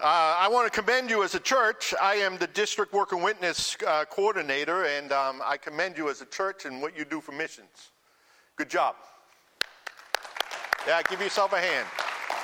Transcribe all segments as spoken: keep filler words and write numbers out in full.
Uh, I want to commend you as a church. I am the District Work and Witness uh, Coordinator, and um, I commend you as a church and what you do for missions. Good job. Yeah, give yourself a hand.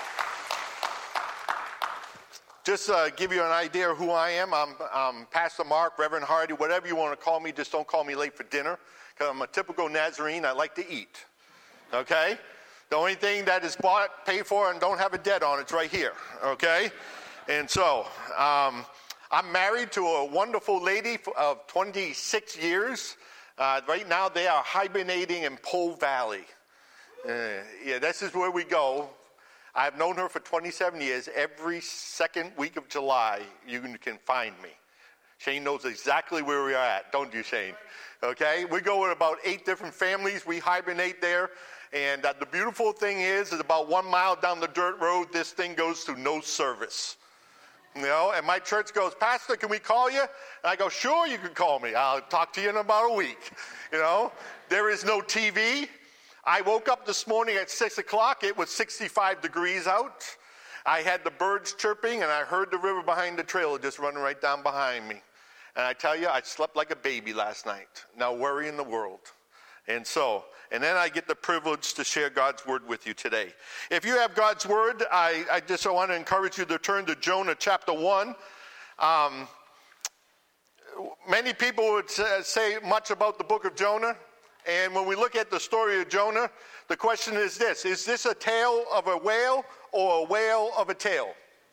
Just uh, give you an idea of who I am. I'm, I'm Pastor Mark, Reverend Hardy, whatever you want to call me. Just don't call me late for dinner, because I'm a typical Nazarene. I like to eat. Okay? The only thing that is bought, paid for, and don't have a debt on it's right here. Okay? And so, um, I'm married to a wonderful lady of twenty-six years. Uh, right now, they are hibernating in Pole Valley. Uh, yeah, this is where we go. I've known her for twenty-seven years. Every second week of July, you can find me. Shane knows exactly where we are at, don't you, Shane? Okay? We go with about eight different families. We hibernate there. And uh, the beautiful thing is, is about one mile down the dirt road, this thing goes to no service. You know, and my church goes, Pastor, can we call you? And I go, sure, you can call me. I'll talk to you in about a week. You know, there is no T V. I woke up this morning at six o'clock. It was sixty-five degrees out. I had the birds chirping, and I heard the river behind the trailer just running right down behind me. And I tell you, I slept like a baby last night. Now worry in the world. And so, and then I get the privilege to share God's word with you today. If you have God's word, I, I just want to encourage you to turn to Jonah chapter one. Um, many people would say much about the book of Jonah. And when we look at the story of Jonah, the question is this: is this a tale of a whale or a whale of a tale?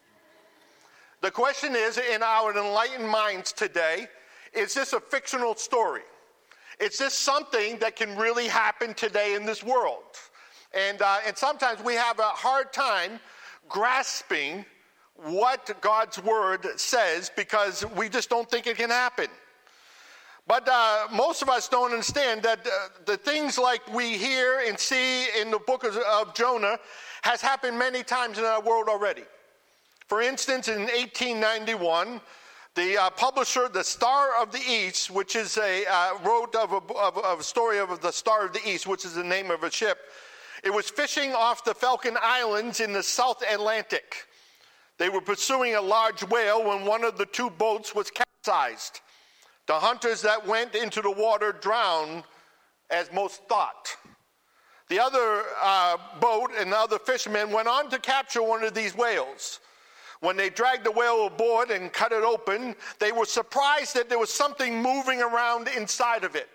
The question is, in our enlightened minds today, is this a fictional story? Is this something that can really happen today in this world? And, uh, and sometimes we have a hard time grasping what God's word says because we just don't think it can happen. But uh, most of us don't understand that uh, the things like we hear and see in the book of, of Jonah has happened many times in our world already. For instance, in eighteen ninety-one, the uh, publisher, the Star of the East, which is a uh, wrote of a, of, of a story of the Star of the East, which is the name of a ship. It was fishing off the Falkland Islands in the South Atlantic. They were pursuing a large whale when one of the two boats was capsized. The hunters that went into the water drowned, as most thought. The other uh, boat and the other fishermen went on to capture one of these whales. When they dragged the whale aboard and cut it open, they were surprised that there was something moving around inside of it.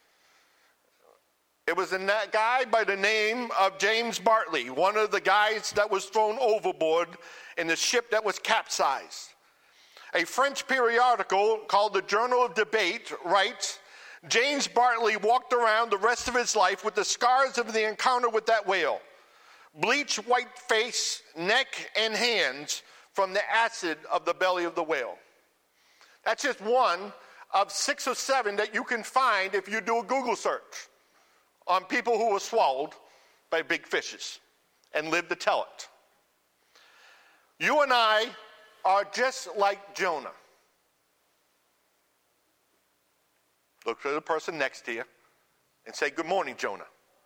It was a guy by the name of James Bartley, one of the guys that was thrown overboard in the ship that was capsized. A French periodical called the Journal of Debate writes, James Bartley walked around the rest of his life with the scars of the encounter with that whale. Bleached white face, neck, and hands from the acid of the belly of the whale. That's just one of six or seven that you can find if you do a Google search on people who were swallowed by big fishes and lived to tell it. You and I are just like Jonah. Look to the person next to you and say, good morning, Jonah.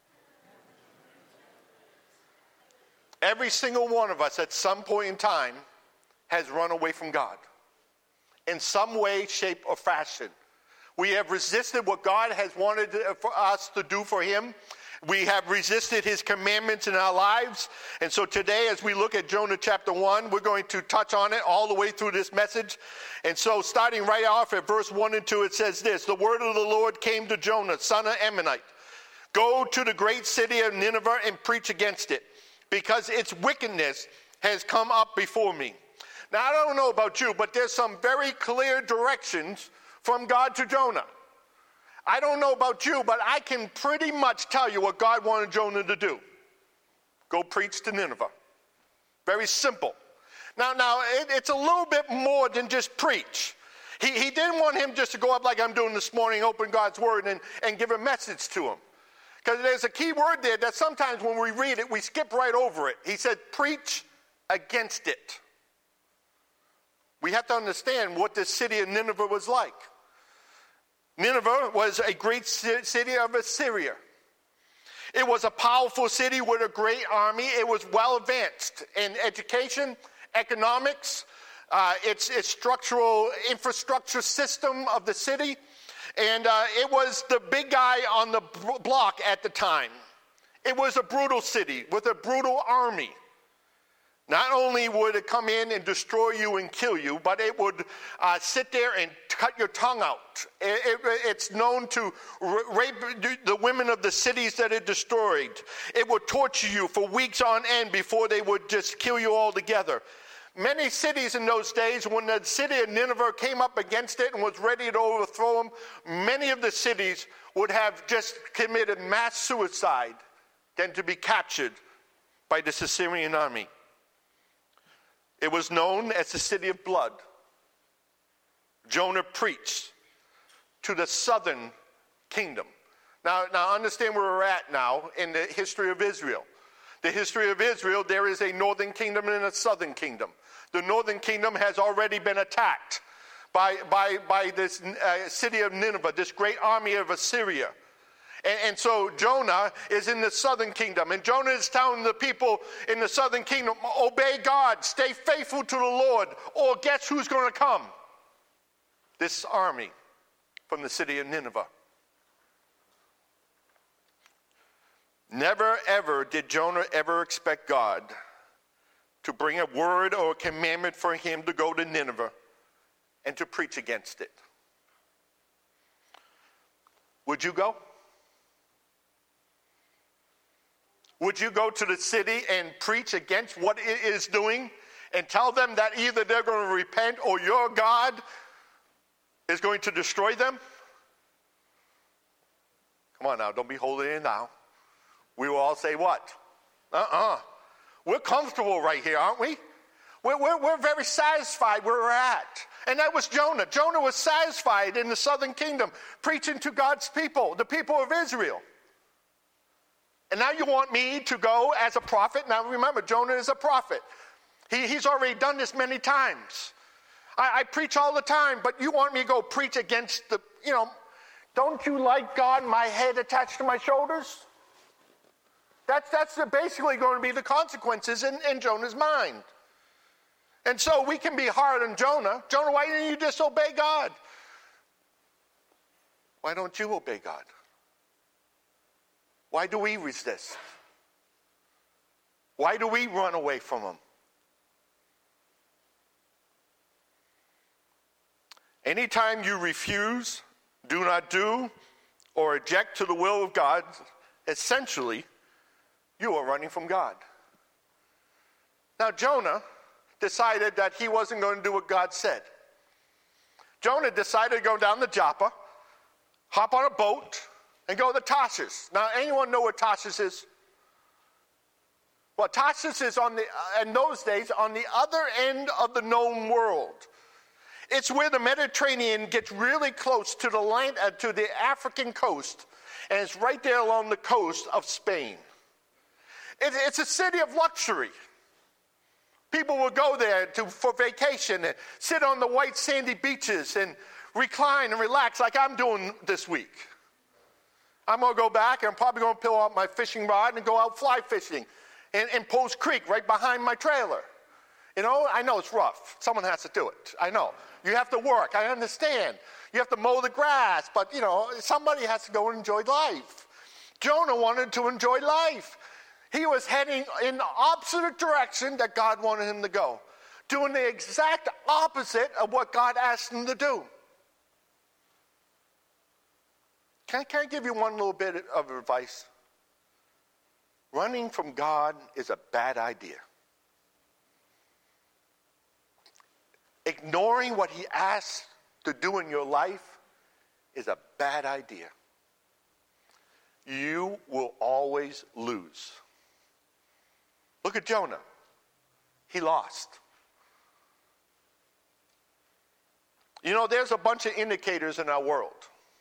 Every single one of us at some point in time has run away from God in some way, shape, or fashion. We have resisted what God has wanted for us to do for him. We have resisted his commandments in our lives. And so today, as we look at Jonah chapter one, we're going to touch on it all the way through this message. And so starting right off at verse one and two, it says this: the word of the Lord came to Jonah, son of Amittai. Go to the great city of Nineveh and preach against it, because its wickedness has come up before me. Now, I don't know about you, but there's some very clear directions from God to Jonah. I don't know about you, but I can pretty much tell you what God wanted Jonah to do. Go preach to Nineveh. Very simple. Now, now it, it's a little bit more than just preach. He, he didn't want him just to go up like I'm doing this morning, open God's word, and, and give a message to him. Because there's a key word there that sometimes when we read it, we skip right over it. He said, preach against it. We have to understand what this city of Nineveh was like. Nineveh was a great city of Assyria. It was a powerful city with a great army. It was well advanced in education, economics. uh, its, its structural infrastructure system of the city. And uh, it was the big guy on the block at the time. It was a brutal city with a brutal army. Not only would it come in and destroy you and kill you, but it would uh, sit there and cut your tongue out. It, it, it's known to rape the women of the cities that it destroyed. It would torture you for weeks on end before they would just kill you altogether. Many cities in those days, when the city of Nineveh came up against it and was ready to overthrow them, many of the cities would have just committed mass suicide than to be captured by the Assyrian army. It was known as the city of blood. Jonah preached to the southern kingdom. Now, now understand where we're at now in the history of Israel. The history of Israel, there is a northern kingdom and a southern kingdom. The northern kingdom has already been attacked by, by, by this uh, city of Nineveh, this great army of Assyria. And, and so Jonah is in the southern kingdom. And Jonah is telling the people in the southern kingdom, obey God, stay faithful to the Lord, or guess who's going to come? This army from the city of Nineveh. Never, ever did Jonah ever expect God to bring a word or a commandment for him to go to Nineveh and to preach against it. Would you go? Would you go to the city and preach against what it is doing and tell them that either they're going to repent or your God is going to destroy them? Come on now, don't be holding it now. We will all say what? Uh-uh. We're comfortable right here, aren't we? We're, we're, we're very satisfied where we're at. And that was Jonah. Jonah was satisfied in the southern kingdom, preaching to God's people, the people of Israel. And now you want me to go as a prophet? Now remember, Jonah is a prophet. He, he's already done this many times. I, I preach all the time, but you want me to go preach against the, you know, don't you like God, my head attached to my shoulders? That's, that's basically going to be the consequences in, in Jonah's mind. And so we can be hard on Jonah. Jonah, why didn't you disobey God? Why don't you obey God? Why do we resist? Why do we run away from him? Anytime you refuse, do not do, or object to the will of God, essentially, you are running from God. Now, Jonah decided that he wasn't going to do what God said. Jonah decided to go down to Joppa, hop on a boat, and go to Tarshish. Now, anyone know where Tarshish is? Well, Tarshish is on the, uh, in those days, on the other end of the known world. It's where the Mediterranean gets really close to the land, uh, to the African coast, and it's right there along the coast of Spain. It, it's a city of luxury. People will go there to, for vacation and sit on the white sandy beaches and recline and relax like I'm doing this week. I'm going to go back and I'm probably going to pull out my fishing rod and go out fly fishing in, in Post Creek right behind my trailer. You know, I know it's rough. Someone has to do it. I know. You have to work. I understand. You have to mow the grass. But, you know, somebody has to go and enjoy life. Jonah wanted to enjoy life. He was heading in the opposite direction that God wanted him to go, doing the exact opposite of what God asked him to do. Can I, can I give you one little bit of advice? Running from God is a bad idea. Ignoring what he asks to do in your life is a bad idea. You will always lose. Look at Jonah. He lost. You know, there's a bunch of indicators in our world.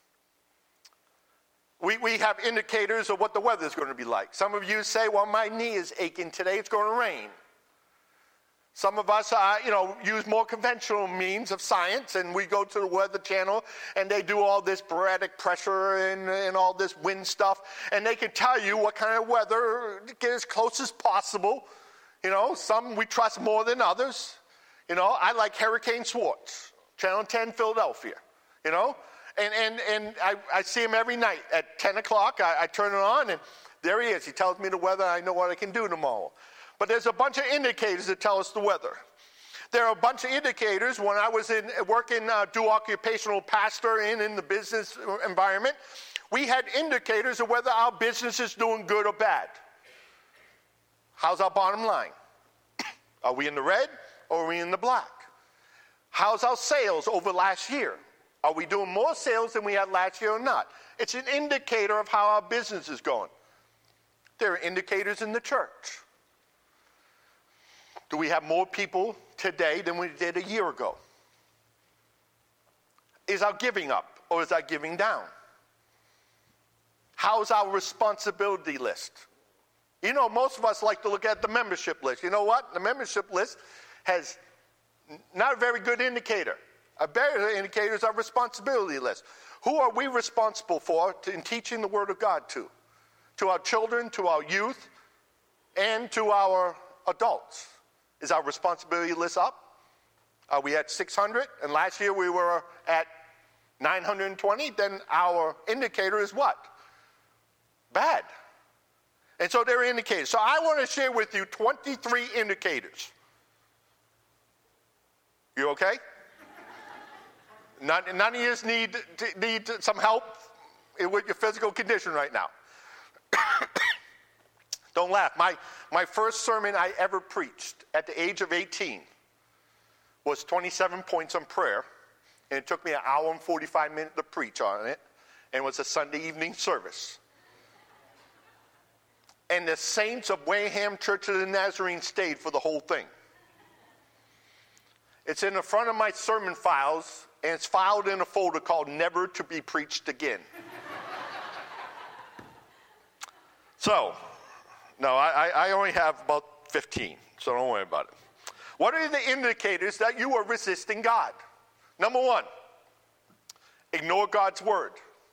We, we have indicators of what the weather is going to be like. Some of you say, well, my knee is aching today. It's going to rain. Some of us, uh, you know, use more conventional means of science, and we go to the Weather Channel, and they do all this barometric pressure and, and all this wind stuff, and they can tell you what kind of weather, get as close as possible. You know, some we trust more than others. You know, I like Hurricane Swartz, Channel ten, Philadelphia, you know. And and and I, I see him every night at ten o'clock. I, I turn it on, and there he is. He tells me the weather. I know what I can do tomorrow. But there's a bunch of indicators that tell us the weather. There are a bunch of indicators. When I was in working, uh, do occupational pastor in, in the business environment, we had indicators of whether our business is doing good or bad. How's our bottom line? Are we in the red or are we in the black? How's our sales over last year? Are we doing more sales than we had last year or not? It's an indicator of how our business is going. There are indicators in the church. Do we have more people today than we did a year ago? Is our giving up or is our giving down? How's our responsibility list? You know, most of us like to look at the membership list. You know what? The membership list has not a very good indicator. A better indicator is our responsibility list. Who are we responsible for to, in teaching the Word of God to? To our children, to our youth, and to our adults. Is our responsibility list up? Are we at six hundred? And last year we were at nine hundred twenty. Then our indicator is what? Bad. And so there are indicators. So I want to share with you twenty-three indicators. You okay? None, none of you need, need some help with your physical condition right now. Don't laugh. My, my first sermon I ever preached at the age of eighteen was twenty-seven points on prayer. And it took me an hour and forty-five minutes to preach on it. And it was a Sunday evening service. And the saints of Wayham Church of the Nazarene stayed for the whole thing. It's in the front of my sermon files, and it's filed in a folder called Never to be Preached Again. So, no, I, I only have about fifteen, so don't worry about it. What are the indicators that you are resisting God? Number one, ignore God's word.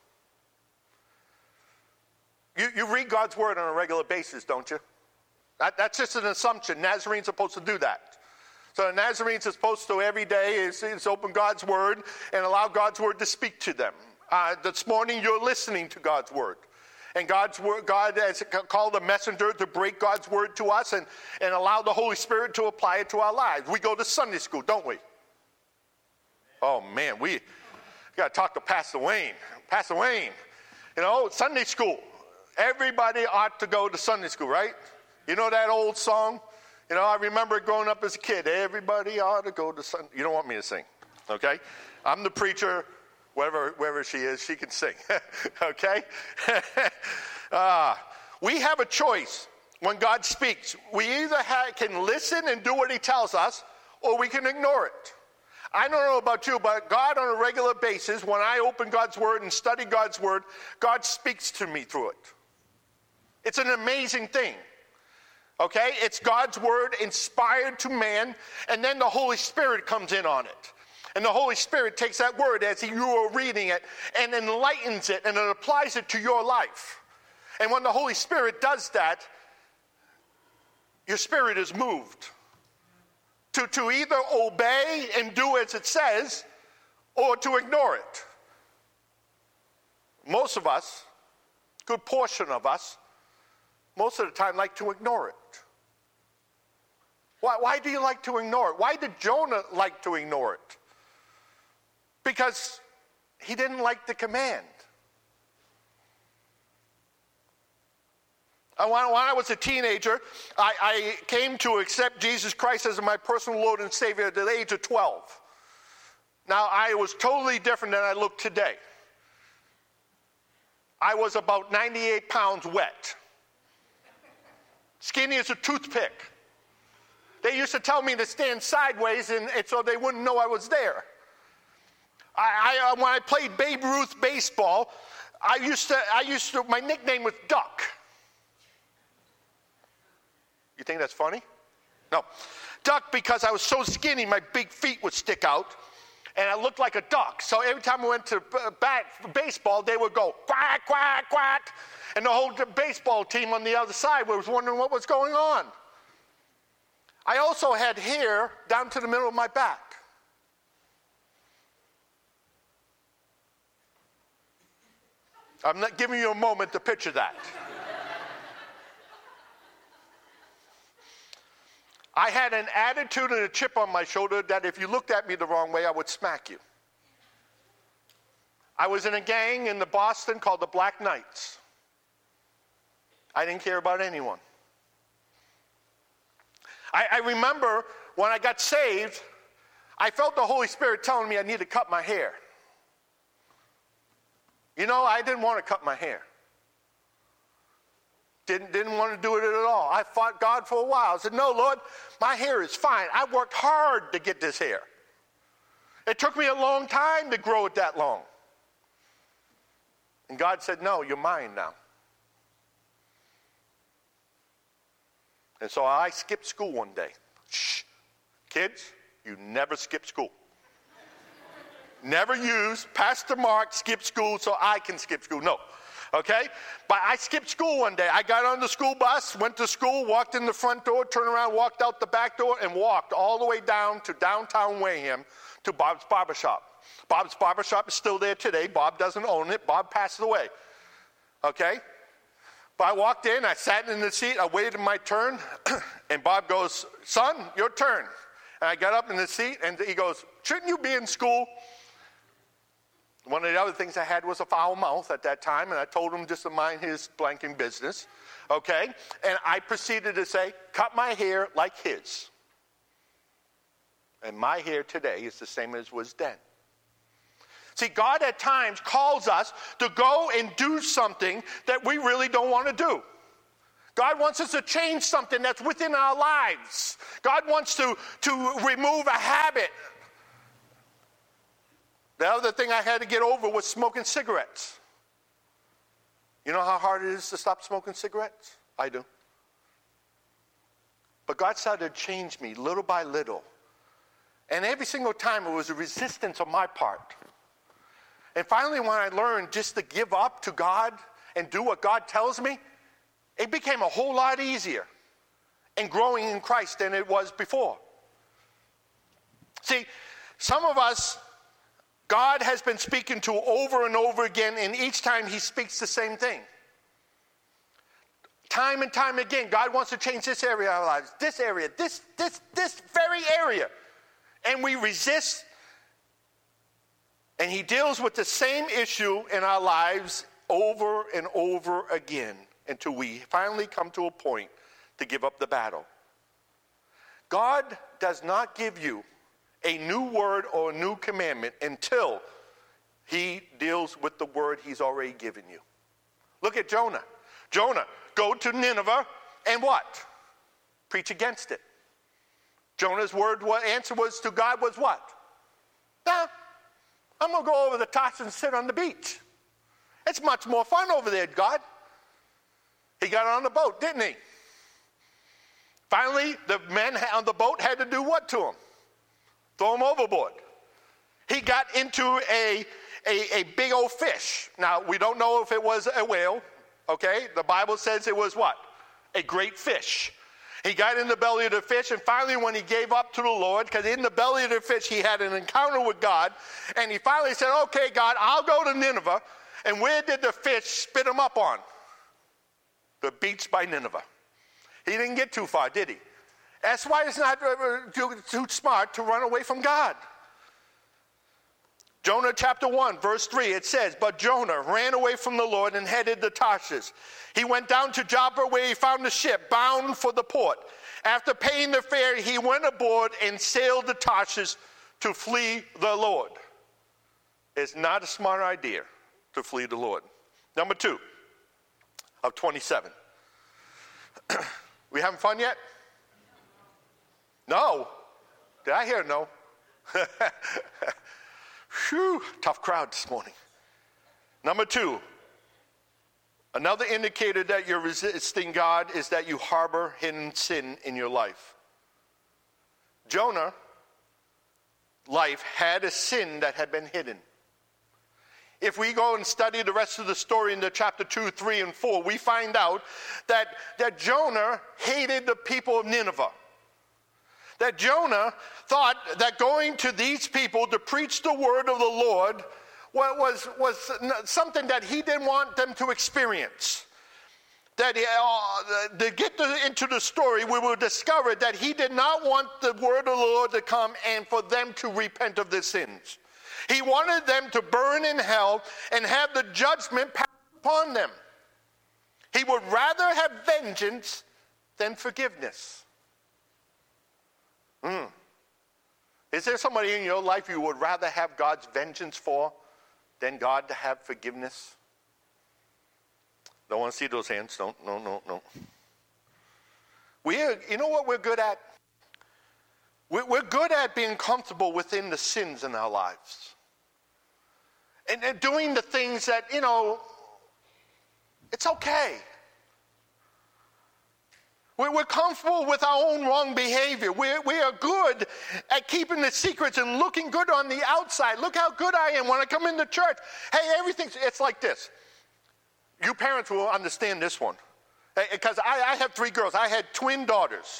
You, you read God's word on a regular basis, don't you? That, that's just an assumption. Nazarene's supposed to do that. So the Nazarenes are supposed to every day is, is open God's word and allow God's word to speak to them. Uh, this morning you're listening to God's word. And God's word, God has called a messenger to break God's word to us and, and allow the Holy Spirit to apply it to our lives. We go to Sunday school, don't we? Oh, man, we got to talk to Pastor Wayne. Pastor Wayne, you know, Sunday school. Everybody ought to go to Sunday school, right? You know that old song? You know, I remember growing up as a kid. Everybody ought to go to Sunday. You don't want me to sing, okay? I'm the preacher. Wherever, wherever she is, she can sing, okay? uh, we have a choice when God speaks. We either ha- can listen and do what he tells us, or we can ignore it. I don't know about you, but God on a regular basis, when I open God's word and study God's word, God speaks to me through it. It's an amazing thing, okay? It's God's word inspired to man, and then the Holy Spirit comes in on it. And the Holy Spirit takes that word as you are reading it and enlightens it and it applies it to your life. And when the Holy Spirit does that, your spirit is moved to, to either obey and do as it says or to ignore it. Most of us, good portion of us, most of the time like to ignore it. Why, why do you like to ignore it? Why did Jonah like to ignore it? Because he didn't like the command. When I was a teenager, I, I came to accept Jesus Christ as my personal Lord and Savior at the age of twelve. Now, I was totally different than I look today. I was about ninety-eight pounds wet. Skinny as a toothpick. They used to tell me to stand sideways and, and so they wouldn't know I was there. I, I, when I played Babe Ruth baseball, I used to, I used to, my nickname was Duck. You think that's funny? No. Duck because I was so skinny, my big feet would stick out, and I looked like a duck. So every time I went to bat for baseball, they would go, quack, quack, quack, and the whole baseball team on the other side was wondering what was going on. I also had hair down to the middle of my back. I'm not giving you a moment to picture that. I had an attitude and a chip on my shoulder that if you looked at me the wrong way, I would smack you. I was in a gang in the Boston called the Black Knights. I didn't care about anyone. I, I remember when I got saved, I felt the Holy Spirit telling me I need to cut my hair. You know, I didn't want to cut my hair. Didn't, didn't want to do it at all. I fought God for a while. I said, no, Lord, my hair is fine. I worked hard to get this hair. It took me a long time to grow it that long. And God said, no, you're mine now. And so I skipped school one day. Shh, kids, you never skip school. Never use Pastor Mark skip school so I can skip school. No, okay? But I skipped school one day. I got on the school bus, went to school, walked in the front door, turned around, walked out the back door, and walked all the way down to downtown Wareham to Bob's Barbershop. Bob's Barbershop is still there today. Bob doesn't own it. Bob passed away, okay? But I walked in, I sat in the seat, I waited my turn, and Bob goes, son, your turn. And I got up in the seat, and he goes, shouldn't you be in school? One of the other things I had was a foul mouth at that time, and I told him just to mind his blanking business, okay? And I proceeded to say, cut my hair like his. And my hair today is the same as was then. See, God at times calls us to go and do something that we really don't want to do. God wants us to change something that's within our lives. God wants to, to remove a habit. The other thing I had to get over was smoking cigarettes. You know how hard it is to stop smoking cigarettes? I do. But God started to change me little by little. And every single time it was a resistance on my part. And finally when I learned just to give up to God and do what God tells me, it became a whole lot easier in growing in Christ than it was before. See, some of us, God has been speaking to over and over again, and each time he speaks the same thing. Time and time again, God wants to change this area of our lives, this area, this, this, this very area. And we resist, and he deals with the same issue in our lives over and over again until we finally come to a point to give up the battle. God does not give you a new word or a new commandment until he deals with the word he's already given you. Look at Jonah. Jonah, go to Nineveh and what? Preach against it. Jonah's word, what answer was to God was what? Nah, I'm going to go over the Tarshish and sit on the beach. It's much more fun over there, God. He got on the boat, didn't he? Finally, the men on the boat had to do what to him? Throw him overboard. He got into a, a, a big old fish. Now, we don't know if it was a whale, okay? The Bible says it was what? A great fish. He got in the belly of the fish, and finally when he gave up to the Lord, because in the belly of the fish he had an encounter with God, and he finally said, okay, God, I'll go to Nineveh. And where did the fish spit him up on? The beach by Nineveh. He didn't get too far, did he? That's why it's not too, too smart to run away from God. Jonah chapter one, verse three, it says, but Jonah ran away from the Lord and headed to Tarshish. He went down to Joppa where he found a ship bound for the port. After paying the fare, he went aboard and sailed to Tarshish to flee the Lord. It's not a smart idea to flee the Lord. Number two of twenty-seven. We having fun yet? No. Did I hear no? Whew, tough crowd this morning. Number two, another indicator that you're resisting God is that you harbor hidden sin in your life. Jonah's life had a sin that had been hidden. If we go and study the rest of the story in the chapter two, three, and four, we find out that, that Jonah hated the people of Nineveh. that Jonah thought that going to these people to preach the word of the Lord was, was something that he didn't want them to experience. That he, uh, to get to, into the story, we will discover that he did not want the word of the Lord to come and for them to repent of their sins. He wanted them to burn in hell and have the judgment passed upon them. He would rather have vengeance than forgiveness. Mm. Is there somebody in your life you would rather have God's vengeance for than God to have forgiveness? Don't want to see those hands. Don't, no, no, no. We are, you know what we're good at? We're, we're good at being comfortable within the sins in our lives. And, and doing the things that, you know, it's okay. We're, we're comfortable with our own wrong behavior. We're, we are good at keeping the secrets and looking good on the outside. Look how good I am when I come into church. Hey, everything's, it's like this. You parents will understand this one. Because I, I have three girls. I had twin daughters.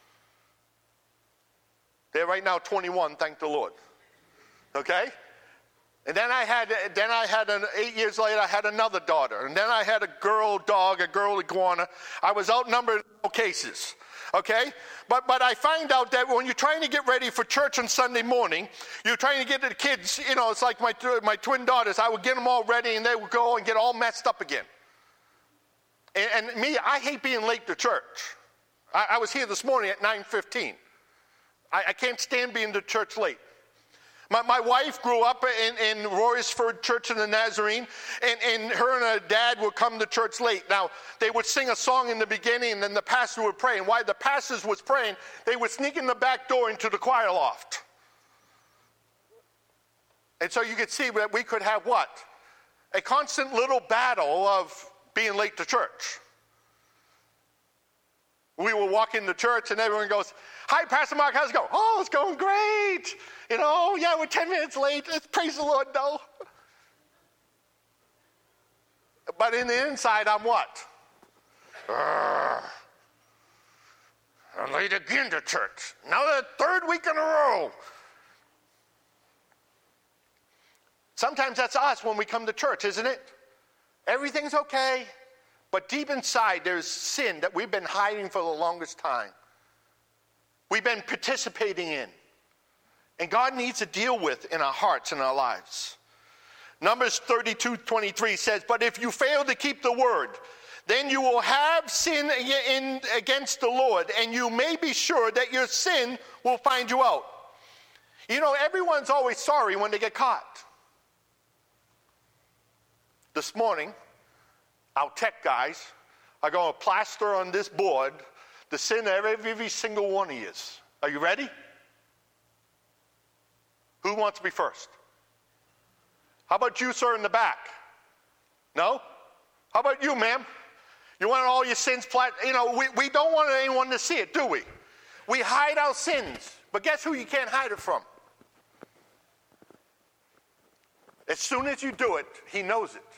They're right now twenty-one, thank the Lord. Okay? And then I had, then I had an, eight years later, I had another daughter. And then I had a girl dog, a girl iguana. I was outnumbered in all cases. Okay? But but I find out that when you're trying to get ready for church on Sunday morning, you're trying to get the kids, you know, it's like my, my twin daughters. I would get them all ready and they would go and get all messed up again. And, and me, I hate being late to church. I, I was here this morning at nine fifteen. I, I can't stand being to church late. My, my wife grew up in, in Royersford Church of the Nazarene, and, and her and her dad would come to church late. Now, they would sing a song in the beginning, and then the pastor would pray. And while the pastor was praying, they would sneak in the back door into the choir loft. And so you could see that we could have what? A constant little battle of being late to church. We will walk into church and everyone goes, "Hi, Pastor Mark, how's it going?" "Oh, it's going great. You know, yeah, we're ten minutes late. Let's praise the Lord, though." But in the inside, I'm what? I'm late again to church. Now the third week in a row. Sometimes that's us when we come to church, isn't it? Everything's okay. But deep inside, there's sin that we've been hiding for the longest time. We've been participating in. And God needs to deal with in our hearts and our lives. Numbers thirty-two twenty-three says, "But if you fail to keep the word, then you will have sin in, against the Lord, and you may be sure that your sin will find you out." You know, everyone's always sorry when they get caught. This morning, our tech guys are going to plaster on this board the sin of every, every single one of you. Are you ready? Who wants to be first? How about you, sir, in the back? No? How about you, ma'am? You want all your sins flat? You know, we, we don't want anyone to see it, do we? We hide our sins. But guess who you can't hide it from? As soon as you do it, he knows it.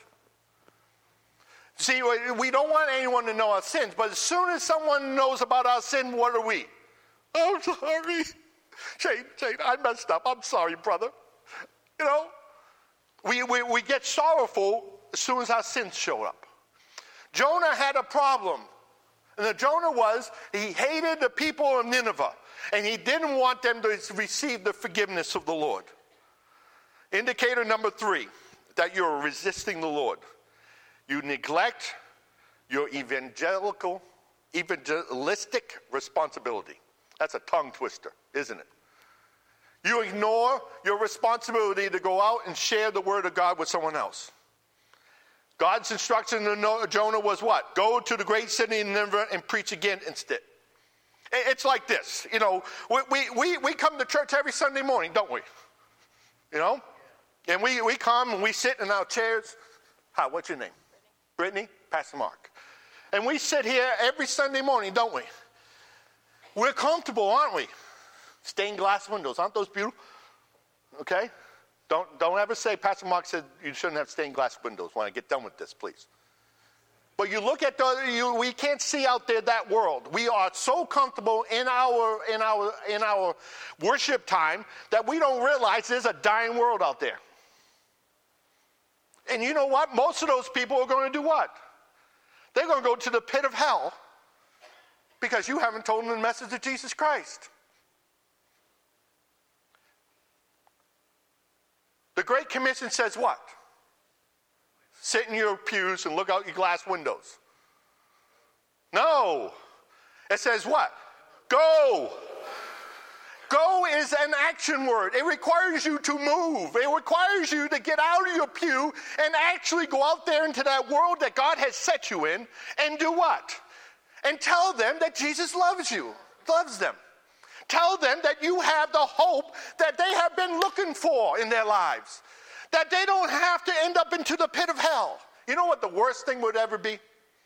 See, we don't want anyone to know our sins, but as soon as someone knows about our sin, what are we? "I'm sorry. Shane, Shane, I messed up. I'm sorry, brother." You know, we, we, we get sorrowful as soon as our sins show up. Jonah had a problem. And the Jonah was, he hated the people of Nineveh, and he didn't want them to receive the forgiveness of the Lord. Indicator number three, that you're resisting the Lord. You neglect your evangelical, evangelistic responsibility. That's a tongue twister, isn't it? You ignore your responsibility to go out and share the word of God with someone else. God's instruction to Jonah was what? Go to the great city of Nineveh and preach against it. It's like this, you know, we, we, we come to church every Sunday morning, don't we? You know? And we, we come and we sit in our chairs. Hi, what's your name? Brittany, Pastor Mark. And we sit here every Sunday morning, don't we? We're comfortable, aren't we? Stained glass windows, aren't those beautiful? Okay? Don't, don't ever say, Pastor Mark said you shouldn't have stained glass windows when I get done with this, please. But you look at the, you, we can't see out there that world. We are so comfortable in our, in our, in our worship time that we don't realize there's a dying world out there. And you know what? Most of those people are going to do what? They're going to go to the pit of hell because you haven't told them the message of Jesus Christ. The Great Commission says what? Sit in your pews and look out your glass windows. No. It says what? Go. Go is an action word. It requires you to move. It requires you to get out of your pew and actually go out there into that world that God has set you in and do what? And tell them that Jesus loves you, loves them. Tell them that you have the hope that they have been looking for in their lives. That they don't have to end up into the pit of hell. You know what the worst thing would ever be?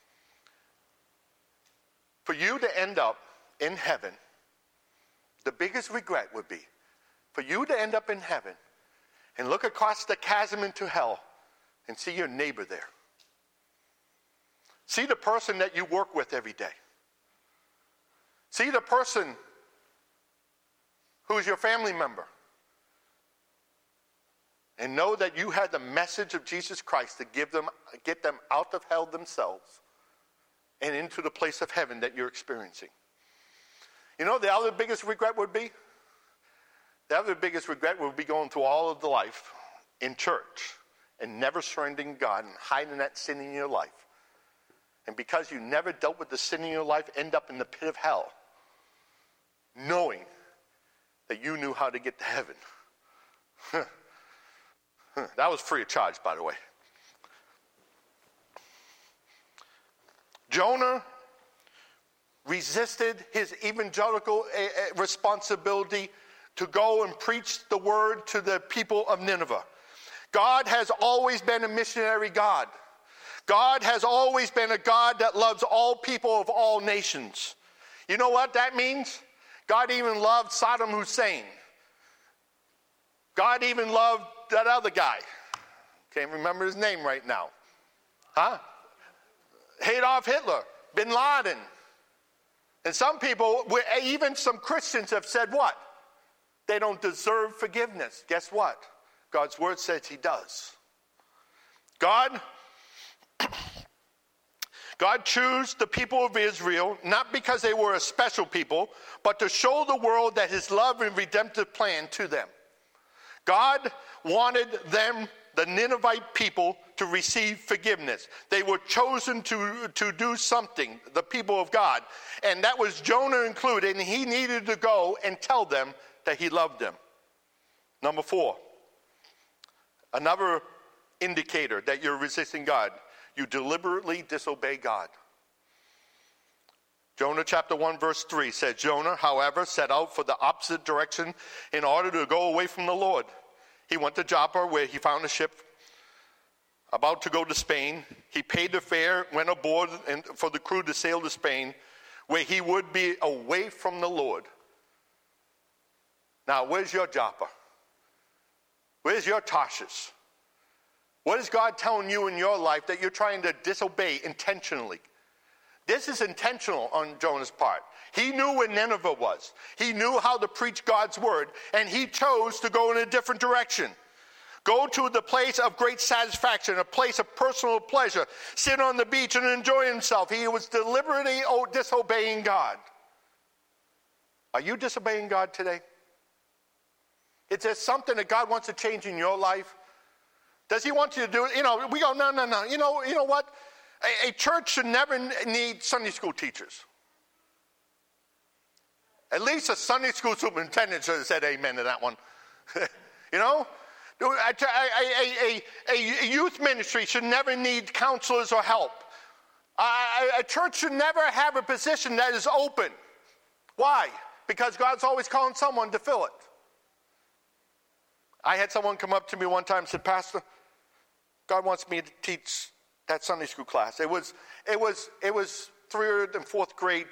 For you to end up in heaven, the biggest regret would be for you to end up in heaven and look across the chasm into hell and see your neighbor there. See the person that you work with every day. See the person who's your family member. And know that you had the message of Jesus Christ to give them, get them out of hell themselves and into the place of heaven that you're experiencing. You know, the other biggest regret would be? The other biggest regret would be going through all of the life in church and never surrendering God and hiding that sin in your life. And because you never dealt with the sin in your life, end up in the pit of hell, knowing that you knew how to get to heaven. That was free of charge, by the way. Jonah resisted his evangelical uh, responsibility to go and preach the word to the people of Nineveh. God has always been a missionary God. God has always been a God that loves all people of all nations. You know what that means? God even loved Saddam Hussein. God even loved that other guy. Can't remember his name right now. Huh? Adolf Hitler, Bin Laden. And some people, even some Christians have said what? They don't deserve forgiveness. Guess what? God's word says he does. God, God chose the people of Israel not because they were a special people, but to show the world that his love and redemptive plan to them. God wanted them, the Ninevite people, to receive forgiveness. They were chosen to, to do something, the people of God. And that was Jonah included, and he needed to go and tell them that he loved them. Number four, another indicator that you're resisting God. You deliberately disobey God. Jonah chapter one verse three says, Jonah, however, set out for the opposite direction in order to go away from the Lord. He went to Joppa where he found a ship about to go to Spain. He paid the fare, went aboard and for the crew to sail to Spain where he would be away from the Lord. Now, where's your Joppa? Where's your Tarshish? What is God telling you in your life that you're trying to disobey intentionally? This is intentional on Jonah's part. He knew where Nineveh was. He knew how to preach God's word, and he chose to go in a different direction. Go to the place of great satisfaction, a place of personal pleasure, sit on the beach and enjoy himself. He was deliberately disobeying God. Are you disobeying God today? Is there something that God wants to change in your life? Does he want you to do it? You know, we go, no, no, no. You know, you know what? A, a church should never need Sunday school teachers. At least a Sunday school superintendent should have said amen to that one. You know? A, a, a, a youth ministry should never need counselors or help. A, a church should never have a position that is open. Why? Because God's always calling someone to fill it. I had someone come up to me one time and said, Pastor, God wants me to teach that Sunday school class. It was, it was, it was third and fourth grade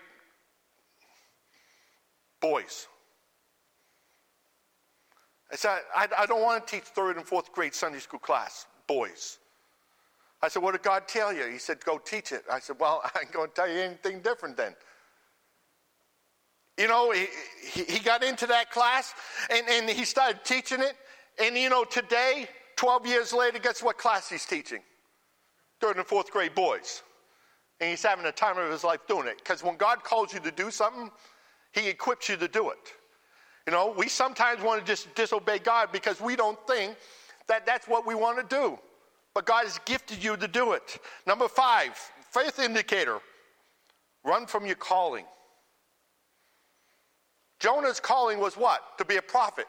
boys. I said, I, I don't want to teach third and fourth grade Sunday school class, boys. I said, what did God tell you? He said, go teach it. I said, well, I ain't going to tell you anything different then. You know, he, he, he got into that class, and, and he started teaching it. And, you know, today, twelve years later, guess what class he's teaching? Third and fourth grade boys. And he's having a time of his life doing it. Because when God calls you to do something, he equips you to do it. You know, we sometimes want to just disobey God because we don't think that that's what we want to do. But God has gifted you to do it. Number five, faith indicator. Run from your calling. Jonah's calling was what? To be a prophet.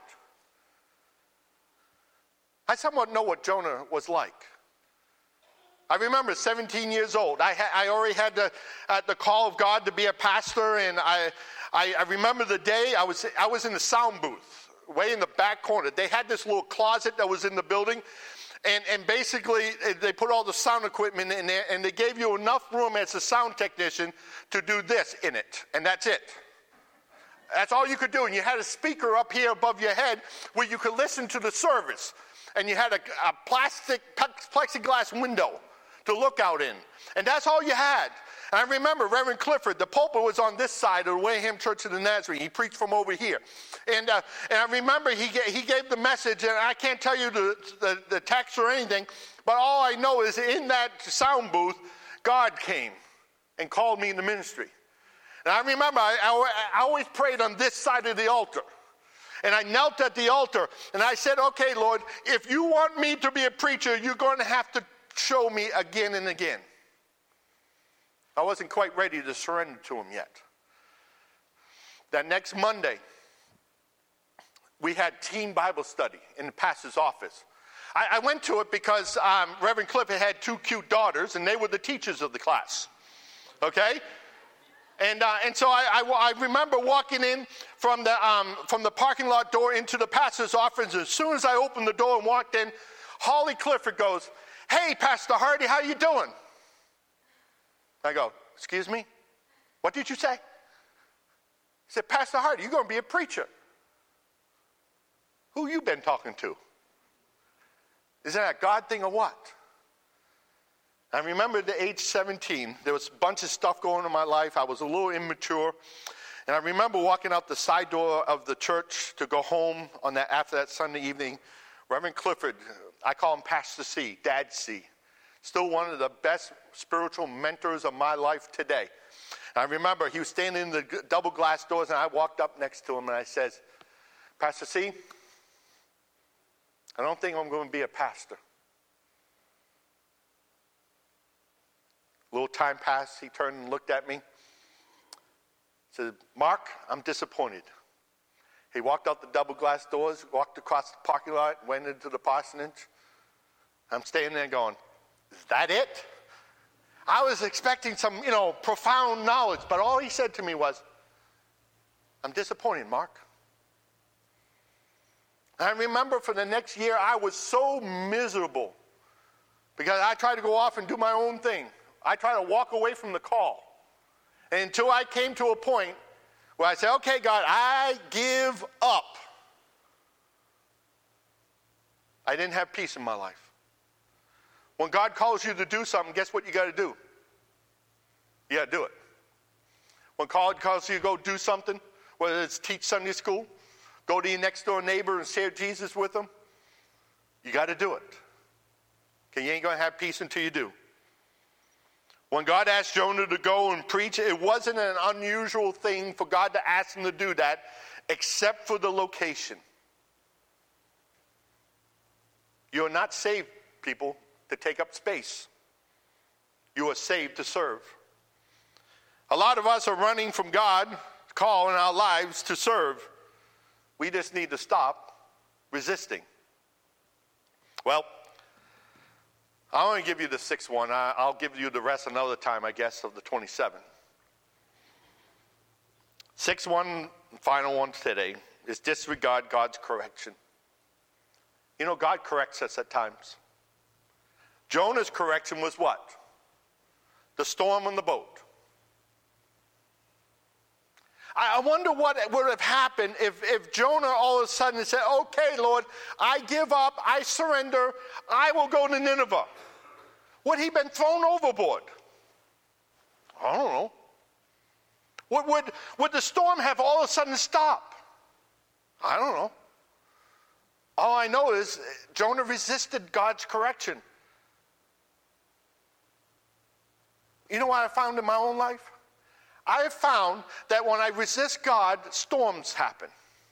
I somewhat know what Jonah was like. I remember seventeen years old. I, ha- I already had the, uh, the call of God to be a pastor, and I, I, I remember the day I was, I was in the sound booth, way in the back corner. They had this little closet that was in the building, and, and basically they put all the sound equipment in there, and they gave you enough room as a sound technician to do this in it, and that's it. That's all you could do, and you had a speaker up here above your head where you could listen to the service, and you had a, a plastic plexiglass window to look out in. And that's all you had. And I remember Reverend Clifford, the pulpit was on this side of the Wayham Church of the Nazarene. He preached from over here. And uh, and I remember he gave, he gave the message, and I can't tell you the, the, the text or anything, but all I know is in that sound booth, God came and called me into ministry. And I remember I, I, I always prayed on this side of the altar. And I knelt at the altar, and I said, okay, Lord, if you want me to be a preacher, you're going to have to show me again and again. I wasn't quite ready to surrender to him yet. That next Monday, we had teen Bible study in the pastor's office. I, I went to it because um, Reverend Clifford had two cute daughters, and they were the teachers of the class. Okay? And uh, and so I, I, I remember walking in from the um, from the parking lot door into the pastor's office. As soon as I opened the door and walked in, Holly Clifford goes, "Hey, Pastor Hardy, how you doing?" I go, "Excuse me? What did you say?" He said, "Pastor Hardy, you're going to be a preacher." Who you been talking to? Is that a God thing or what? I remember at the age seventeen, there was a bunch of stuff going on in my life. I was a little immature. And I remember walking out the side door of the church to go home on that after that Sunday evening. Reverend Clifford, I call him Pastor C, Dad C. Still one of the best spiritual mentors of my life today. And I remember he was standing in the double glass doors, and I walked up next to him and I said, "Pastor C, I don't think I'm going to be a pastor." A little time passed. He turned and looked at me. Said, "Mark, I'm disappointed." He walked out the double glass doors, walked across the parking lot, went into the parsonage. I'm standing there going, "Is that it?" I was expecting some, you know, profound knowledge, but all he said to me was, "I'm disappointed, Mark." And I remember for the next year, I was so miserable because I tried to go off and do my own thing. I tried to walk away from the call. And until I came to a point where I said, "Okay, God, I give up." I didn't have peace in my life. When God calls you to do something, guess what you got to do? You got to do it. When God calls you to go do something, whether it's teach Sunday school, go to your next door neighbor and share Jesus with them, you got to do it. Okay, you ain't going to have peace until you do. When God asked Jonah to go and preach, it wasn't an unusual thing for God to ask him to do that, except for the location. You are not saved, people, to take up space. You are saved to serve. A lot of us are running from God's call in our lives to serve. We just need to stop resisting. Well, I want to give you the sixth one. I, I'll give you the rest another time, I guess, of the twenty-seven. Sixth one, final one today, is disregard God's correction. You know, God corrects us at times. Jonah's correction was what? The storm on the boat. I wonder what would have happened if, if Jonah all of a sudden said, "Okay, Lord, I give up, I surrender, I will go to Nineveh." Would he been thrown overboard? I don't know. Would, would, would the storm have all of a sudden stopped? I don't know. All I know is Jonah resisted God's correction. You know what I found in my own life? I have found that when I resist God, storms happen.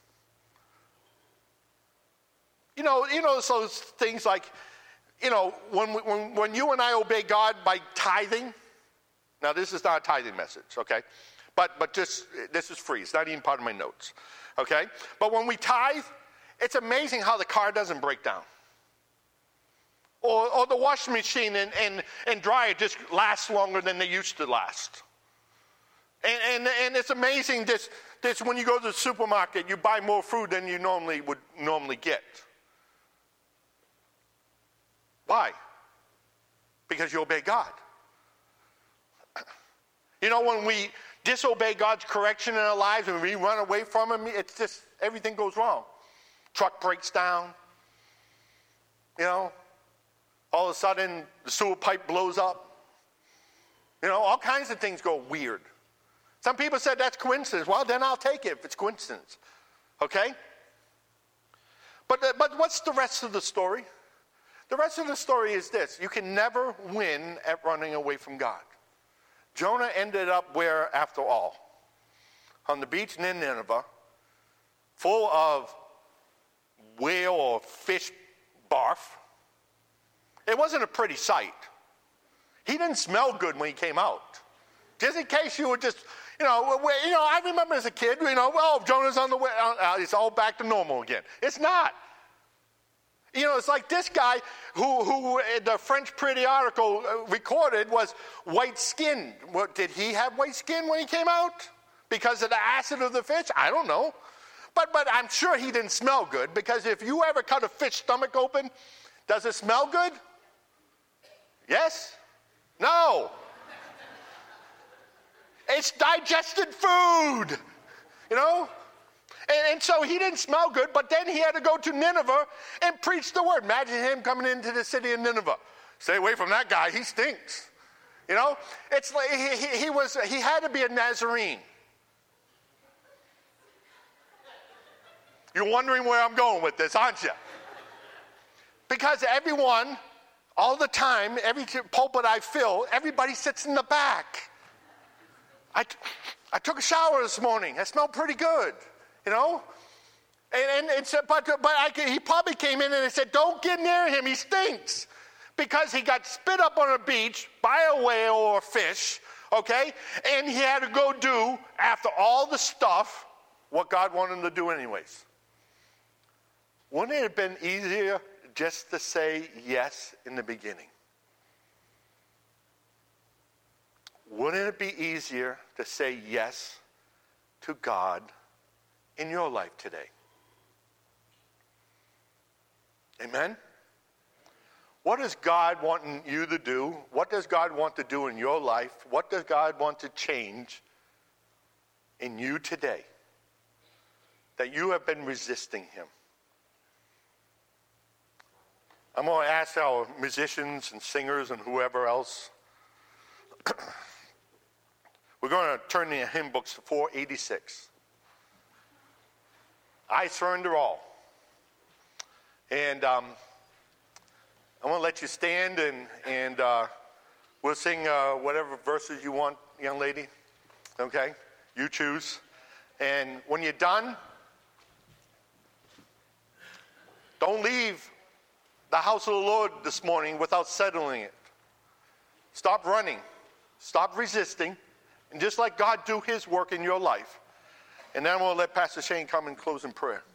You know, you know those things like, you know, when, when, when you and I obey God by tithing. Now, this is not a tithing message, okay? But, but just, this is free. It's not even part of my notes, okay? But when we tithe, it's amazing how the car doesn't break down. Or, or the washing machine and, and, and dryer just lasts longer than they used to last. And, and, and it's amazing this, this when you go to the supermarket, you buy more food than you normally would normally get. Why? Because you obey God. You know, when we disobey God's correction in our lives and we run away from him, it's just, everything goes wrong. Truck breaks down. You know, all of a sudden the sewer pipe blows up. You know, all kinds of things go weird. Some people said that's coincidence. Well, then I'll take it if it's coincidence. Okay? But, but what's the rest of the story? The rest of the story is this. You can never win at running away from God. Jonah ended up where, after all? On the beach in Nineveh, full of whale or fish barf. It wasn't a pretty sight. He didn't smell good when he came out. Just in case you were just, you know, you know, I remember as a kid, you know, well, Jonah's on the way, uh, it's all back to normal again. It's not. You know, it's like this guy who, who the French Pretty article recorded was white-skinned. What, did he have white skin when he came out? Because of the acid of the fish? I don't know. But, but I'm sure he didn't smell good, because if you ever cut a fish stomach open, does it smell good? Yes? No. It's digested food, you know? And, and so he didn't smell good, but then he had to go to Nineveh and preach the word. Imagine him coming into the city of Nineveh. Stay away from that guy, he stinks. You know? It's like he, he, he was, he had to be a Nazarene. You're wondering where I'm going with this, aren't you? Because everyone, all the time, every pulpit I fill, everybody sits in the back. I, I took a shower this morning. I smelled pretty good, you know? And, and, and so, but but I, he probably came in and they said, don't get near him, he stinks. Because he got spit up on a beach by a whale or a fish, okay? And he had to go do, after all the stuff, what God wanted him to do anyways. Wouldn't it have been easier just to say yes in the beginning? Wouldn't it be easier to say yes to God in your life today? Amen? What does God want you to do? What does God want to do in your life? What does God want to change in you today that you have been resisting him? I'm going to ask our musicians and singers and whoever else. We're going to turn the hymn books to four eighty-six. I surrender all. And um, I want to let you stand, and, and uh, we'll sing uh, whatever verses you want, young lady. Okay? You choose. And when you're done, don't leave the house of the Lord this morning without settling it. Stop running. Stop resisting. And just let God do his work in your life. And then we'll let Pastor Shane come and close in prayer.